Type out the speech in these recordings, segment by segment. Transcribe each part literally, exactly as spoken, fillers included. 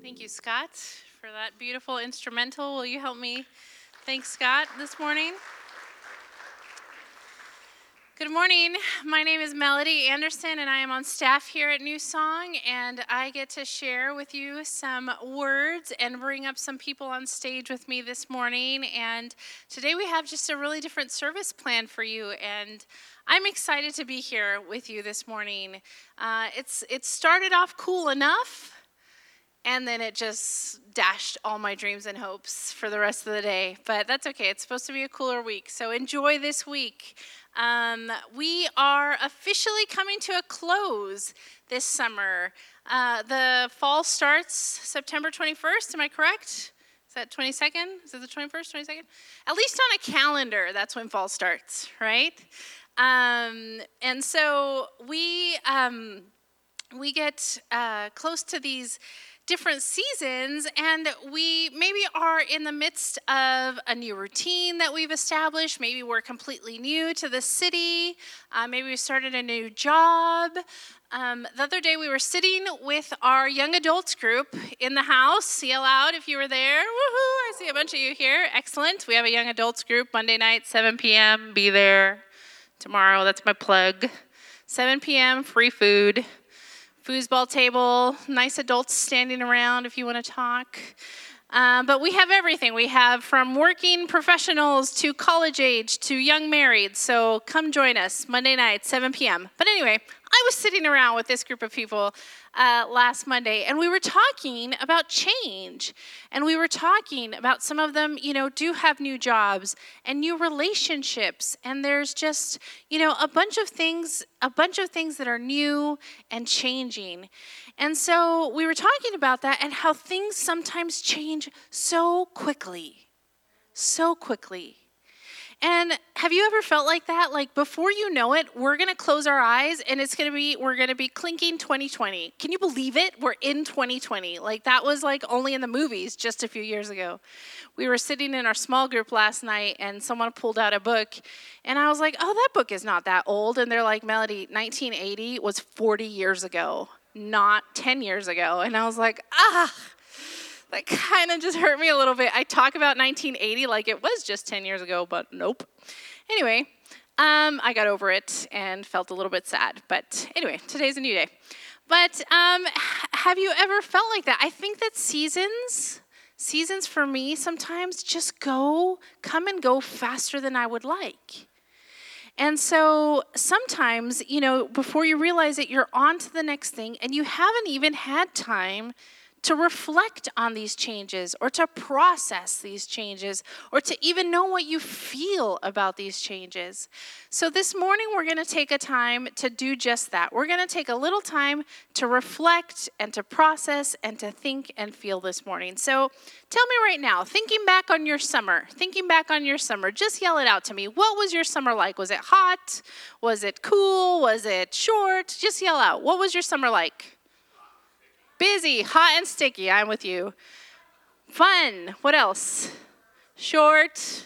Thank you, Scott, for that beautiful instrumental. Will you help me thank Scott this morning? Good morning. My name is Melody Anderson, and I am on staff here at New Song, and I get to share with you some words and bring up some people on stage with me this morning. And today we have just a really different service plan for you, and I'm excited to be here with you this morning. Uh, it's it started off cool enough, and then it just dashed all my dreams and hopes for the rest of the day. But that's okay. It's supposed to be a cooler week. So enjoy this week. Um, we are officially coming to a close this summer. Uh, the fall starts September twenty-first. Am I correct? Is that twenty-second? Is it the twenty-first, twenty-second? At least on a calendar, that's when fall starts, right? Um, and so we um, we get uh, close to these different seasons, and we maybe are in the midst of a new routine that we've established. Maybe we're completely new to the city. Uh, maybe we started a new job. Um, the other day we were sitting with our young adults group in the house. Yell out if you were there. Woohoo! I see a bunch of you here. Excellent. We have a young adults group Monday night, seven p.m. Be there tomorrow. That's my plug. seven p.m. free food. Foosball table, nice adults standing around if you want to talk. Uh, but we have everything. We have from working professionals to college age to young married. So come join us Monday night, seven p.m. But anyway, I was sitting around with this group of people uh, last Monday, and we were talking about change. And we were talking about some of them, you know, do have new jobs and new relationships. And there's just, you know, a bunch of things, a bunch of things that are new and changing. And so we were talking about that and how things sometimes change so quickly, so quickly. And have you ever felt like that? Like before you know it, we're going to close our eyes and it's going to be, we're going to be clinking twenty twenty. Can you believe it? We're in twenty twenty. Like that was like only in the movies just a few years ago. We were sitting in our small group last night and someone pulled out a book and I was like, oh, that book is not that old. And they're like, Melody, nineteen eighty was forty years ago, not ten years ago. And I was like, ah. That kind of just hurt me a little bit. I talk about nineteen eighty like it was just ten years ago, but nope. Anyway, um, I got over it and felt a little bit sad. But anyway, today's a new day. But um, have you ever felt like that? I think that seasons, seasons for me sometimes just go, come and go faster than I would like. And so sometimes, you know, before you realize it, you're on to the next thing and you haven't even had time to reflect on these changes or to process these changes or to even know what you feel about these changes. So this morning we're going to take a time to do just that. We're going to take a little time to reflect and to process and to think and feel this morning. So tell me right now, thinking back on your summer, thinking back on your summer, just yell it out to me. What was your summer like? Was it hot? Was it cool? Was it short? Just yell out. What was your summer like? Busy, hot and sticky, I'm with you. Fun, what else? Short,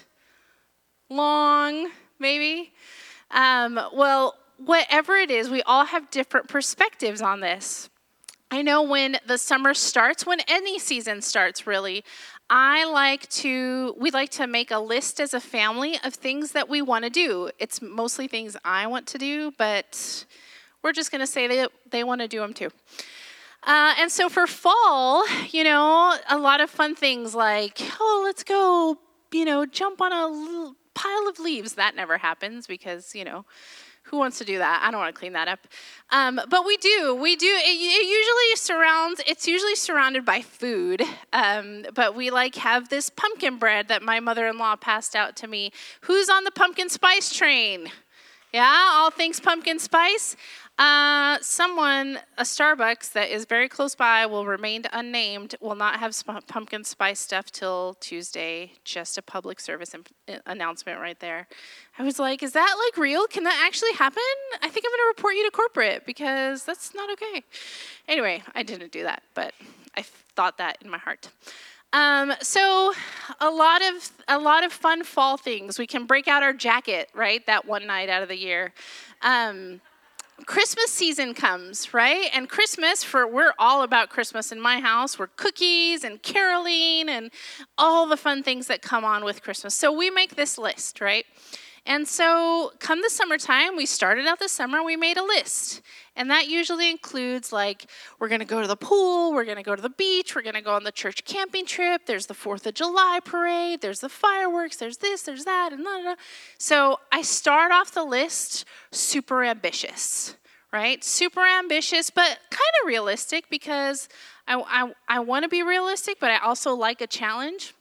long, maybe? Um, well, whatever it is, we all have different perspectives on this. I know when the summer starts, when any season starts really, I like to, we like to make a list as a family of things that we want to do. It's mostly things I want to do, but we're just going to say they, they want to do them too. Uh, and so for fall, you know, a lot of fun things like, oh, let's go, you know, jump on a little pile of leaves. That never happens because, you know, who wants to do that? I don't want to clean that up. Um, but we do. We do. It, it usually surrounds, it's usually surrounded by food. Um, but we like have this pumpkin bread that my mother-in-law passed out to me. Who's on the pumpkin spice train? Yeah, all things pumpkin spice. Uh, someone, a Starbucks that is very close by, will remain unnamed, will not have sp- pumpkin spice stuff till Tuesday. Just a public service imp- announcement right there. I was like, is that like real? Can that actually happen? I think I'm going to report you to corporate because that's not okay. Anyway, I didn't do that, but I thought that in my heart. Um, so a lot of a lot of fun fall things. We can break out our jacket, right? That one night out of the year. Um, Christmas season comes, right? And Christmas, for we're all about Christmas in my house. We're cookies and caroling and all the fun things that come on with Christmas. So we make this list, right? And so come the summertime, we started out the summer, we made a list. And that usually includes, like, we're going to go to the pool, we're going to go to the beach, we're going to go on the church camping trip, there's the fourth of July parade, there's the fireworks, there's this, there's that, and blah, blah, blah. So I start off the list super ambitious, right? Super ambitious, but kind of realistic, because I, I, I want to be realistic, but I also like a challenge.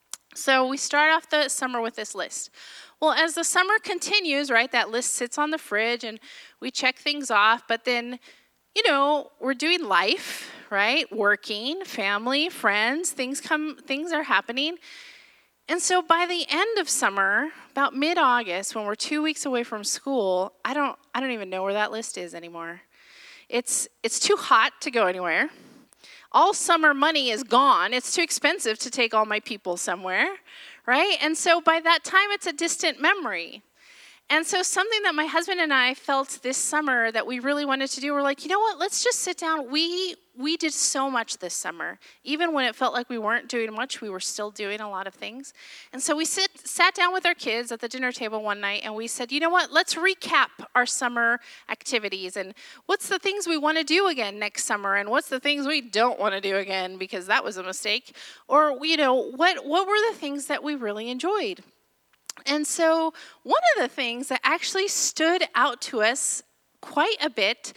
So we start off the summer with this list. Well, as the summer continues, right, that list sits on the fridge and we check things off, but then, you know, we're doing life, right? Working, family, friends, things come, things are happening. And so by the end of summer, about mid-August, when we're two weeks away from school, I don't I don't even know where that list is anymore. It's it's too hot to go anywhere. All summer money is gone. It's too expensive to take all my people somewhere, right? And so by that time, it's a distant memory. And so something that my husband and I felt this summer that we really wanted to do, we're like, you know what, let's just sit down. We we did so much this summer. Even when it felt like we weren't doing much, we were still doing a lot of things. And so we sit sat down with our kids at the dinner table one night and we said, you know what, let's recap our summer activities and what's the things we want to do again next summer and what's the things we don't want to do again because that was a mistake. Or, you know, what what were the things that we really enjoyed? And so one of the things that actually stood out to us quite a bit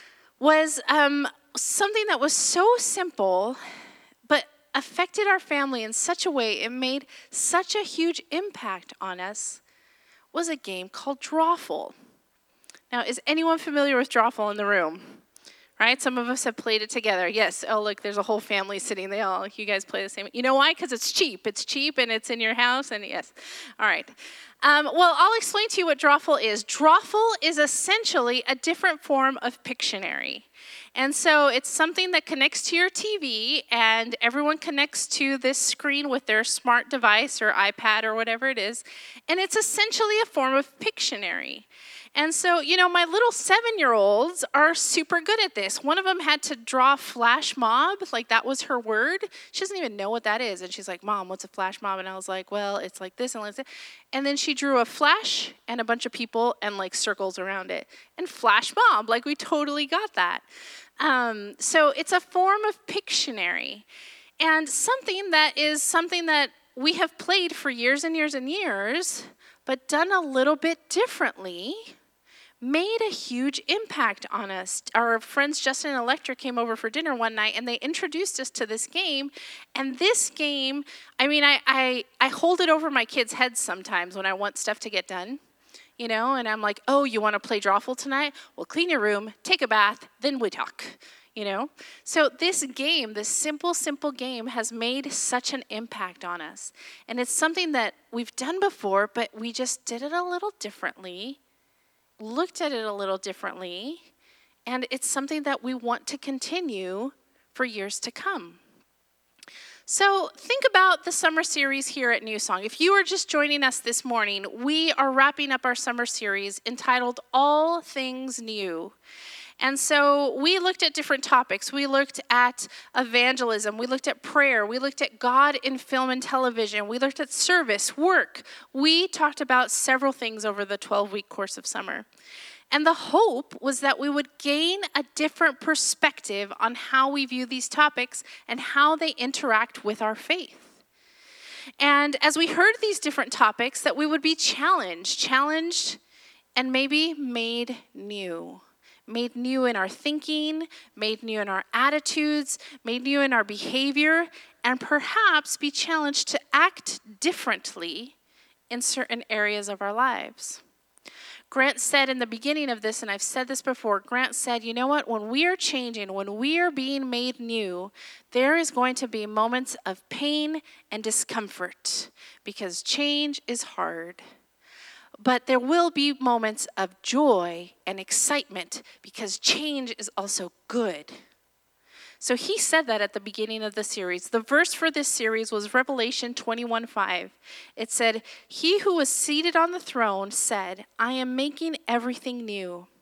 was um, something that was so simple, but affected our family in such a way, it made such a huge impact on us, was a game called Drawful. Now, is anyone familiar with Drawful in the room? Right? Some of us have played it together. Yes. Oh, look, there's a whole family sitting there. All you guys play the same. You know why? Because it's cheap. It's cheap and it's in your house. And yes. All right. Um, well, I'll explain to you what Drawful is. Drawful is essentially a different form of Pictionary. And so it's something that connects to your T V, and everyone connects to this screen with their smart device or iPad or whatever it is. And it's essentially a form of Pictionary. And so, you know, my little seven-year-olds are super good at this. One of them had to draw flash mob, like that was her word. She doesn't even know what that is. And she's like, Mom, what's a flash mob? And I was like, well, it's like this and like that. And then she drew a flash and a bunch of people and like circles around it. And flash mob, like we totally got that. Um, so it's a form of Pictionary. And something that is something that we have played for years and years and years, but done a little bit differently, made a huge impact on us. Our friends Justin and Electra came over for dinner one night and they introduced us to this game. And this game, I mean, I, I, I hold it over my kids' heads sometimes when I want stuff to get done, you know, and I'm like, oh, you want to play Drawful tonight? Well, clean your room, take a bath, then we talk, you know. So this game, this simple, simple game has made such an impact on us. And it's something that we've done before, but we just did it a little differently. Looked at it a little differently, and it's something that we want to continue for years to come. So think about the summer series here at New Song. If you are just joining us this morning, we are wrapping up our summer series entitled All Things New. And so we looked at different topics. We looked at evangelism. We looked at prayer. We looked at God in film and television. We looked at service, work. We talked about several things over the twelve-week course of summer. And the hope was that we would gain a different perspective on how we view these topics and how they interact with our faith. And as we heard these different topics, that we would be challenged, challenged and maybe made new. Made new in our thinking, made new in our attitudes, made new in our behavior, and perhaps be challenged to act differently in certain areas of our lives. Grant said in the beginning of this, and I've said this before, Grant said, you know what, when we are changing, when we are being made new, there is going to be moments of pain and discomfort because change is hard. But there will be moments of joy and excitement because change is also good. So he said that at the beginning of the series. The verse for this series was Revelation twenty-one five. It said, he who was seated on the throne said, I am making everything new.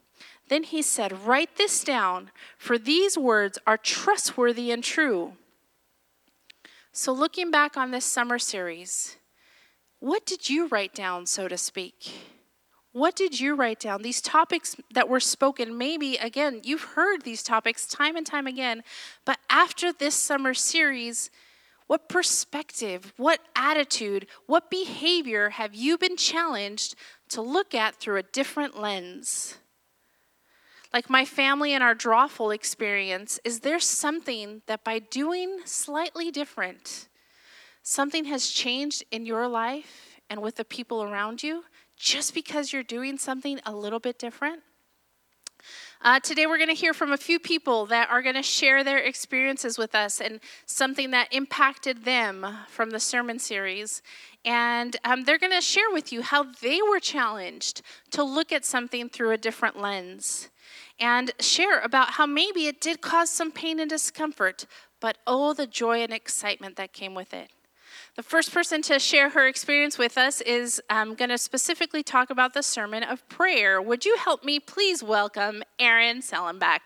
Then he said, "Write this down, for these words are trustworthy and true." So looking back on this summer series, what did you write down, so to speak? What did you write down? These topics that were spoken, maybe, again, you've heard these topics time and time again, but after this summer series, what perspective, what attitude, what behavior have you been challenged to look at through a different lens? Like my family and our Drawful experience, is there something that by doing slightly different, something has changed in your life and with the people around you just because you're doing something a little bit different? Uh, today we're going to hear from a few people that are going to share their experiences with us and something that impacted them from the sermon series. And um, they're going to share with you how they were challenged to look at something through a different lens. And share about how maybe it did cause some pain and discomfort, but oh, the joy and excitement that came with it. The first person to share her experience with us is um, going to specifically talk about the sermon of prayer. Would you help me please welcome Erin Sellenbach?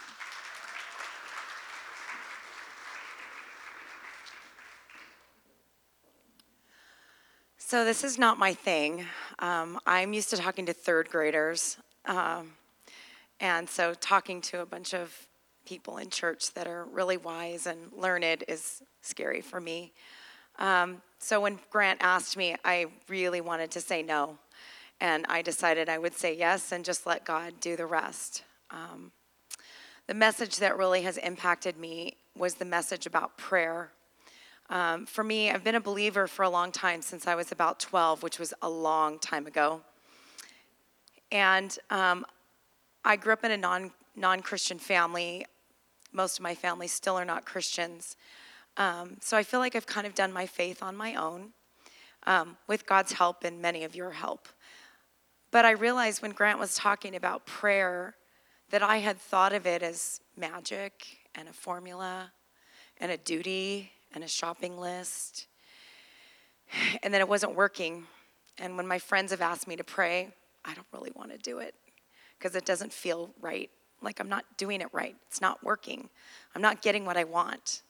So this is not my thing. Um, I'm used to talking to third graders. Um, and so talking to a bunch of people in church that are really wise and learned is scary for me. Um, so when Grant asked me, I really wanted to say no. And I decided I would say yes and just let God do the rest. Um, the message that really has impacted me was the message about prayer. Um, for me, I've been a believer for a long time, since I was about twelve, which was a long time ago. And um, I grew up in a non, non-Christian family. Most of my family still are not Christians. Um, so I feel like I've kind of done my faith on my own, um, with God's help and many of your help. But I realized when Grant was talking about prayer that I had thought of it as magic and a formula and a duty and a shopping list, and that it wasn't working. And when my friends have asked me to pray, I don't really want to do it because it doesn't feel right. Like I'm not doing it right. It's not working. I'm not getting what I want.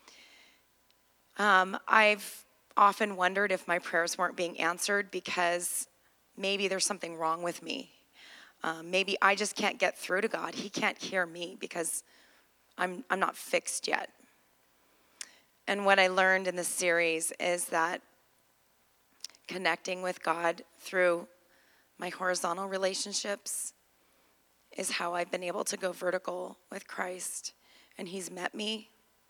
Um, I've often wondered if my prayers weren't being answered because maybe there's something wrong with me. Um, maybe I just can't get through to God. He can't hear me because I'm I'm not fixed yet. And what I learned in this series is that connecting with God through my horizontal relationships is how I've been able to go vertical with Christ, and He's met me.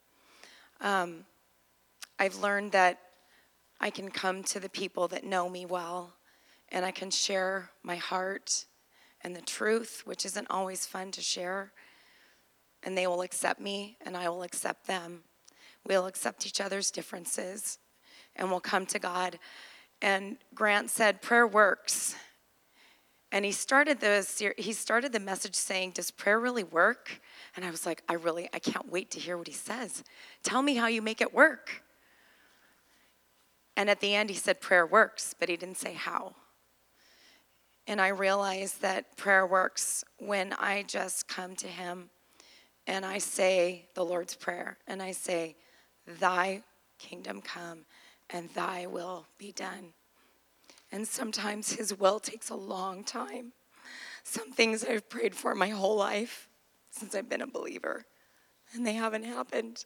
Um, I've learned that I can come to the people that know me well, and I can share my heart and the truth, which isn't always fun to share, and they will accept me, and I will accept them. We'll accept each other's differences, and we'll come to God. And Grant said, prayer works. And he started the he started the message saying, does prayer really work? And I was like, I really, I can't wait to hear what he says. Tell me how you make it work. And at the end, he said, prayer works, but he didn't say how. And I realized that prayer works when I just come to him and I say the Lord's Prayer. And I say, thy kingdom come and thy will be done. And sometimes his will takes a long time. Some things I've prayed for my whole life since I've been a believer, and they haven't happened.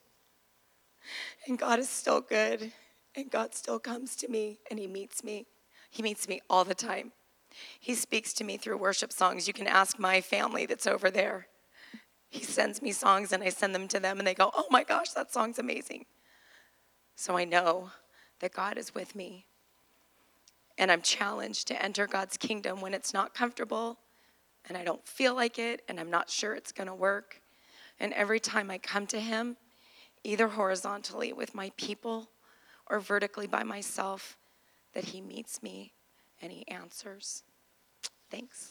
And God is still good, and God still comes to me, and he meets me. He meets me all the time. He speaks to me through worship songs. You can ask my family that's over there. He sends me songs, and I send them to them, and they go, oh my gosh, that song's amazing. So I know that God is with me. And I'm challenged to enter God's kingdom when it's not comfortable, and I don't feel like it, and I'm not sure it's going to work. And every time I come to him, either horizontally with my people or vertically by myself, that he meets me and he answers. Thanks.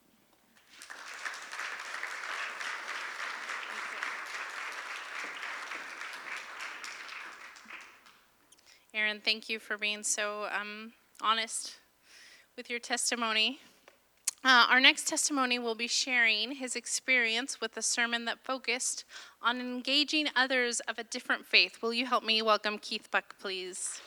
Erin, thank you for being so um, honest with your testimony. Uh, our next testimony will be sharing his experience with a sermon that focused on engaging others of a different faith. Will you help me welcome Keith Buck, please?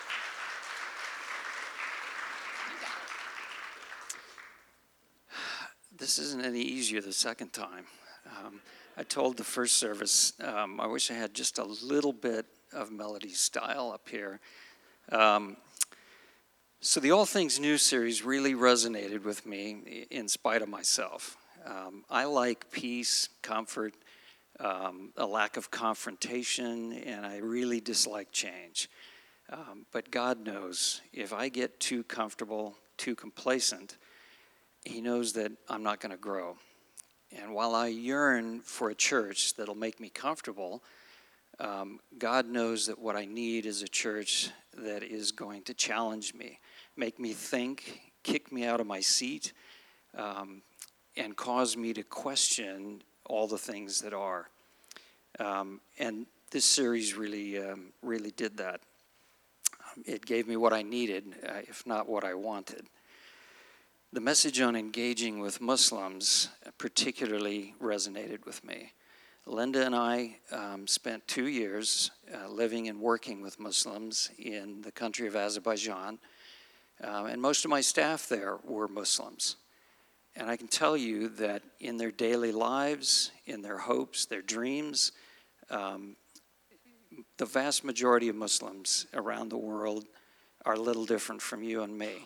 This isn't any easier the second time. Um, I told the first service, um, I wish I had just a little bit of Melody's style up here. Um, so the All Things New series really resonated with me in spite of myself. Um, I like peace, comfort, um, a lack of confrontation, and I really dislike change. Um, but God knows if I get too comfortable, too complacent, He knows that I'm not going to grow. And while I yearn for a church that'll make me comfortable, um, God knows that what I need is a church that is going to challenge me, make me think, kick me out of my seat, um, and cause me to question all the things that are. Um, and this series really, um, really did that. It gave me what I needed, uh, if not what I wanted. The message on engaging with Muslims particularly resonated with me. Linda and I um, spent two years uh, living and working with Muslims in the country of Azerbaijan, um, and most of my staff there were Muslims. And I can tell you that in their daily lives, in their hopes, their dreams, um, the vast majority of Muslims around the world are a little different from you and me.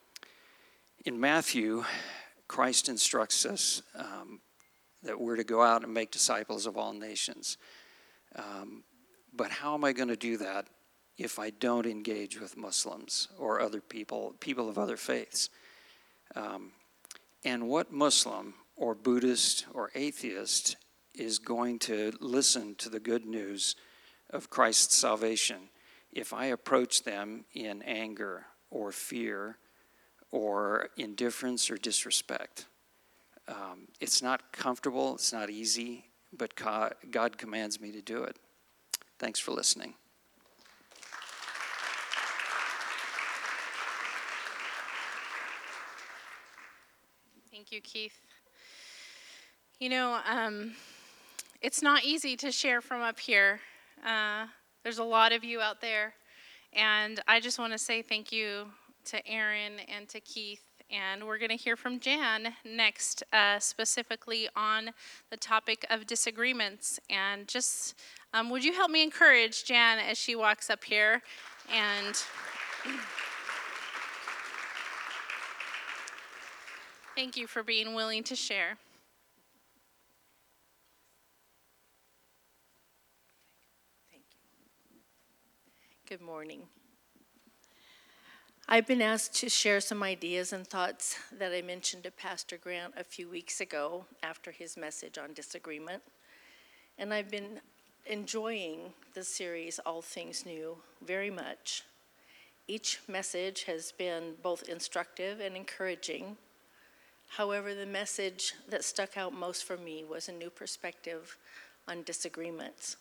In Matthew, Christ instructs us um, that we're to go out and make disciples of all nations. Um, but how am I going to do that if I don't engage with Muslims or other people, people of other faiths? Um, and what Muslim or Buddhist or atheist is going to listen to the good news of Christ's salvation if I approach them in anger or fear or indifference or disrespect? Um, it's not comfortable, it's not easy, but God, God commands me to do it. Thanks for listening. Thank you, Keith. You know, um, it's not easy to share from up here. Uh, there's a lot of you out there, and I just want to say thank you to Aaron and to Keith, and we're going to hear from Jan next, uh, specifically on the topic of disagreements. And just, um, would you help me encourage Jan as she walks up here? And thank you for being willing to share. Thank you. Good morning. I've been asked to share some ideas and thoughts that I mentioned to Pastor Grant a few weeks ago after his message on disagreement. And I've been enjoying the series, All Things New, very much. Each message has been both instructive and encouraging. However, the message that stuck out most for me was a new perspective on disagreements.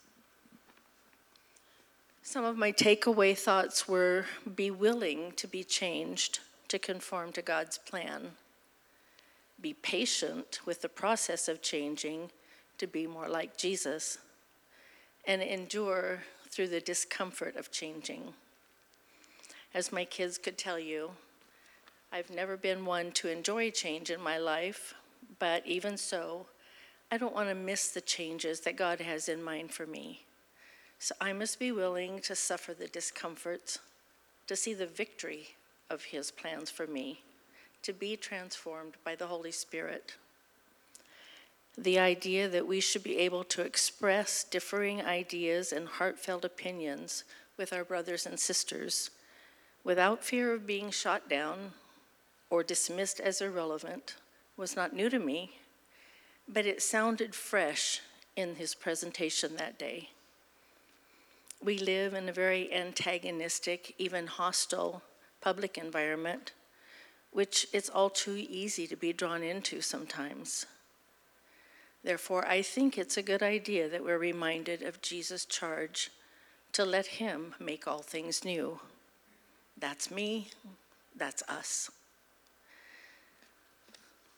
Some of my takeaway thoughts were: be willing to be changed to conform to God's plan. Be patient with the process of changing to be more like Jesus. And endure through the discomfort of changing. As my kids could tell you, I've never been one to enjoy change in my life, but even so, I don't want to miss the changes that God has in mind for me. So I must be willing to suffer the discomforts, to see the victory of His plans for me, to be transformed by the Holy Spirit. The idea that we should be able to express differing ideas and heartfelt opinions with our brothers and sisters without fear of being shot down or dismissed as irrelevant was not new to me, but it sounded fresh in his presentation that day. We live in a very antagonistic, even hostile public environment, which it's all too easy to be drawn into sometimes. Therefore, I think it's a good idea that we're reminded of Jesus' charge to let Him make all things new. That's me, that's us.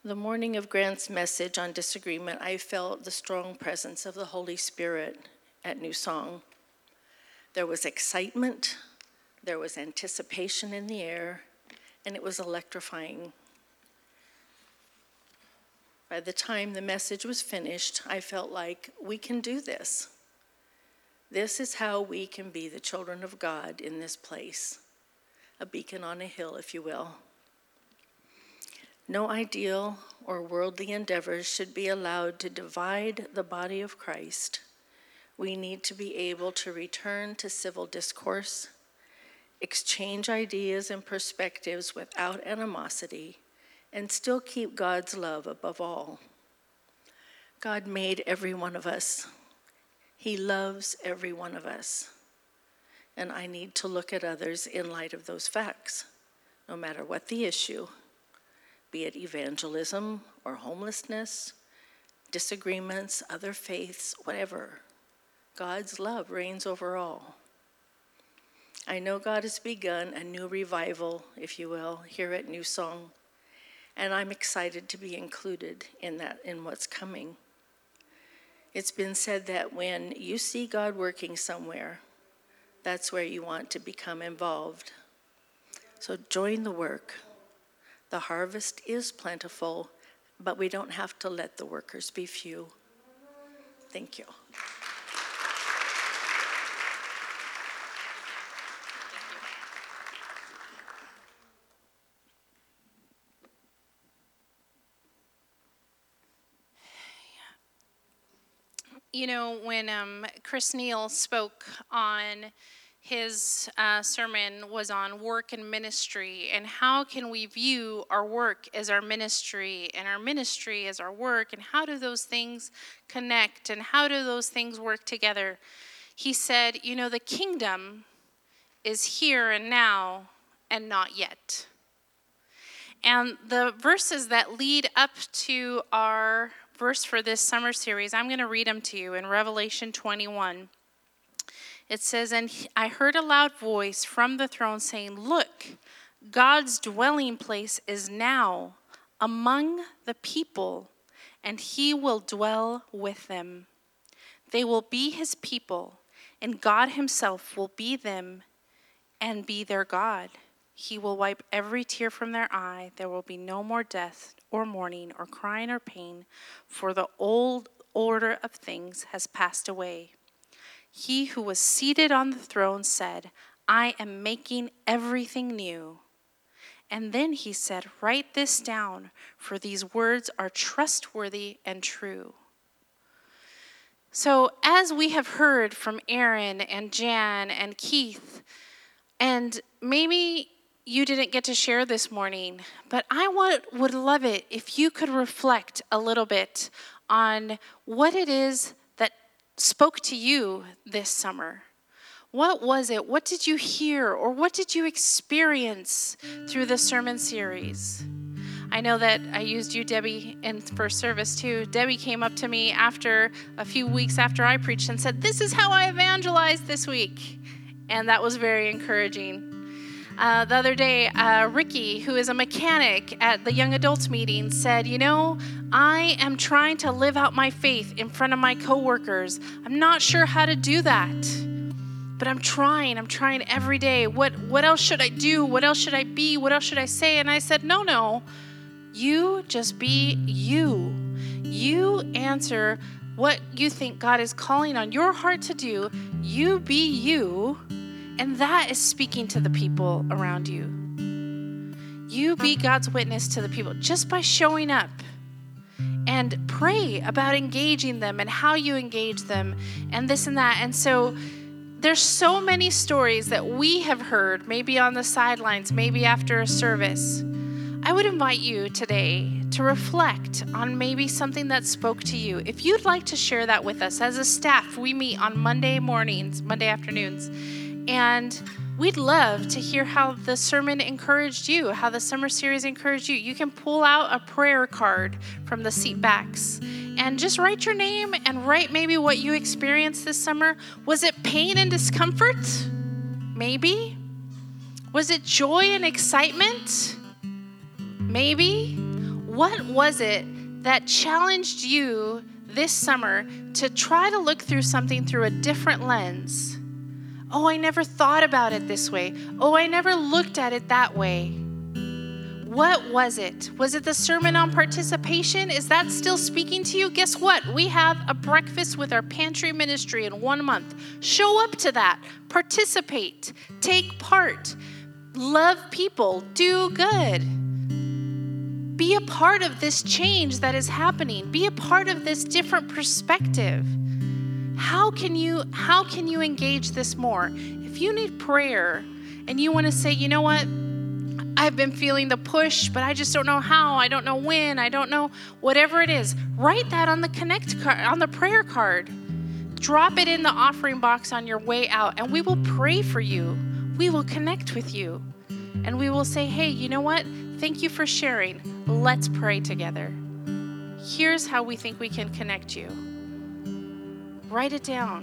The morning of Grant's message on disagreement, I felt the strong presence of the Holy Spirit at New Song. There was excitement, there was anticipation in the air, and it was electrifying. By the time the message was finished, I felt like we can do this. This is how we can be the children of God in this place, a beacon on a hill, if you will. No ideal or worldly endeavors should be allowed to divide the body of Christ. We need to be able to return to civil discourse, exchange ideas and perspectives without animosity, and still keep God's love above all. God made every one of us. He loves every one of us. And I need to look at others in light of those facts, no matter what the issue, be it evangelism or homelessness, disagreements, other faiths, whatever. God's love reigns over all. I know God has begun a new revival, if you will, here at New Song, and I'm excited to be included in that, in what's coming. It's been said that when you see God working somewhere, that's where you want to become involved. So join the work. The harvest is plentiful, but we don't have to let the workers be few. Thank you. You know, when um, Chris Neal spoke on his uh, sermon was on work and ministry, and how can we view our work as our ministry and our ministry as our work, and how do those things connect, and how do those things work together? He said, you know, the kingdom is here and now and not yet. And the verses that lead up to our verse for this summer series, I'm going to read them to you in Revelation twenty-one. It says, and I heard a loud voice from the throne saying, look, God's dwelling place is now among the people, and he will dwell with them. They will be his people, and God himself will be them and be their God. He will wipe every tear from their eye. There will be no more death or mourning or crying or pain, for the old order of things has passed away. He who was seated on the throne said, I am making everything new. And then he said, write this down, for these words are trustworthy and true. So as we have heard from Aaron and Jan and Keith, and maybe you didn't get to share this morning, but I want, would love it if you could reflect a little bit on what it is that spoke to you this summer. What was it? What did you hear, or what did you experience through the sermon series? I know that I used you, Debbie, in first service too. Debbie came up to me after a few weeks after I preached and said, this is how I evangelized this week. And that was very encouraging. Uh, the other day, uh, Ricky, who is a mechanic at the young adults meeting, said, you know, I am trying to live out my faith in front of my coworkers. I'm not sure how to do that, but I'm trying. I'm trying every day. What, what else should I do? What else should I be? What else should I say? And I said, no, no, you just be you. You answer what you think God is calling on your heart to do. You be you. And that is speaking to the people around you. You be God's witness to the people just by showing up, and pray about engaging them and how you engage them and this and that. And so there's so many stories that we have heard, maybe on the sidelines, maybe after a service. I would invite you today to reflect on maybe something that spoke to you. If you'd like to share that with us, as a staff, we meet on Monday mornings, Monday afternoons. And we'd love to hear how the sermon encouraged you, how the summer series encouraged you. You can pull out a prayer card from the seat backs and just write your name and write maybe what you experienced this summer. Was it pain and discomfort? Maybe. Was it joy and excitement? Maybe. What was it that challenged you this summer to try to look through something through a different lens? Oh, I never thought about it this way. Oh, I never looked at it that way. What was it? Was it the sermon on participation? Is that still speaking to you? Guess what? We have a breakfast with our pantry ministry in one month. Show up to that. Participate. Take part. Love people. Do good. Be a part of this change that is happening. Be a part of this different perspective. How can you, how can you engage this more? If you need prayer and you want to say, you know what? I've been feeling the push, but I just don't know how. I don't know when. I don't know whatever it is. Write that on the connect card, on the prayer card. Drop it in the offering box on your way out, and we will pray for you. We will connect with you, and we will say, hey, you know what? Thank you for sharing. Let's pray together. Here's how we think we can connect you. Write it down.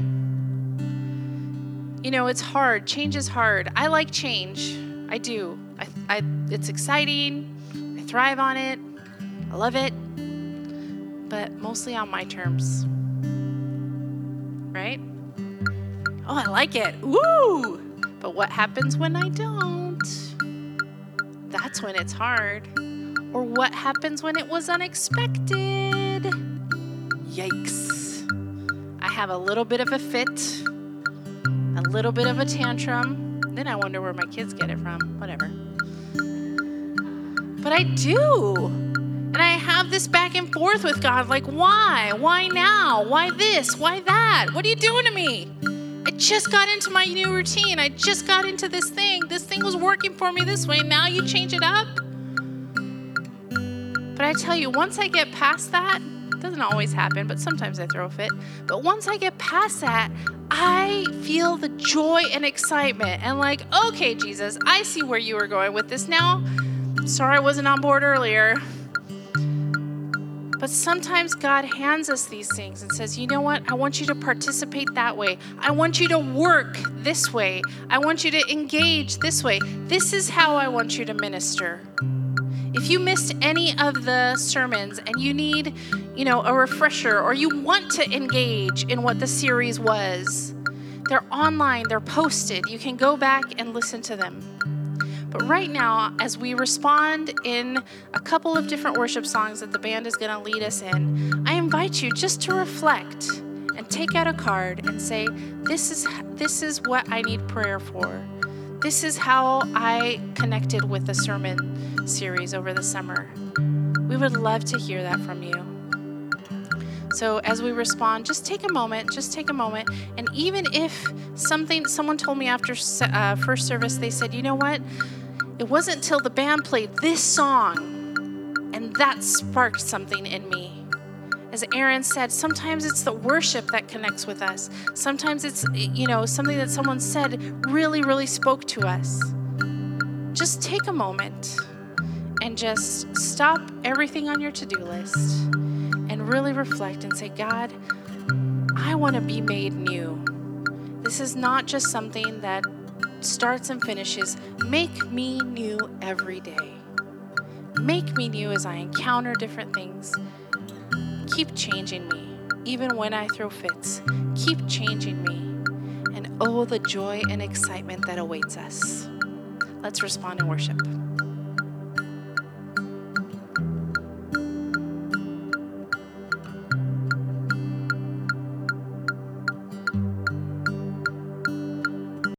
You know, it's hard. Change is hard. I like change. I do. I, I, it's exciting. I thrive on it. I love it. But mostly on my terms. Right? Oh, I like it. Woo! But what happens when I don't? That's when it's hard. Or what happens when it was unexpected? Yikes. I have a little bit of a fit, a little bit of a tantrum. Then I wonder where my kids get it from. Whatever. But I do. And I have this back and forth with God. Like, why? Why now? Why this? Why that? What are you doing to me? I just got into my new routine. I just got into this thing. This thing was working for me this way. Now you change it up? But I tell you, once I get past that, it doesn't always happen, but sometimes I throw a fit. But once I get past that, I feel the joy and excitement. And like, okay, Jesus, I see where you were going with this now. Sorry I wasn't on board earlier. But sometimes God hands us these things and says, you know what? I want you to participate that way. I want you to work this way. I want you to engage this way. This is how I want you to minister. If you missed any of the sermons and you need, you know, a refresher, or you want to engage in what the series was, they're online, they're posted. You can go back and listen to them. But right now, as we respond in a couple of different worship songs that the band is going to lead us in, I invite you just to reflect and take out a card and say, this is this is what I need prayer for. This is how I connected with the sermon series over the summer. We would love to hear that from you. So as we respond, just take a moment, just take a moment. And even if something, someone told me after uh, first service, they said, you know what? It wasn't until the band played this song, and that sparked something in me. As Aaron said, sometimes it's the worship that connects with us. Sometimes it's, you know, something that someone said really, really spoke to us. Just take a moment and just stop everything on your to-do list and really reflect and say, God, I want to be made new. This is not just something that starts and finishes. Make me new every day. Make me new as I encounter different things. Keep changing me, even when I throw fits. Keep changing me. And oh, the joy and excitement that awaits us. Let's respond in worship.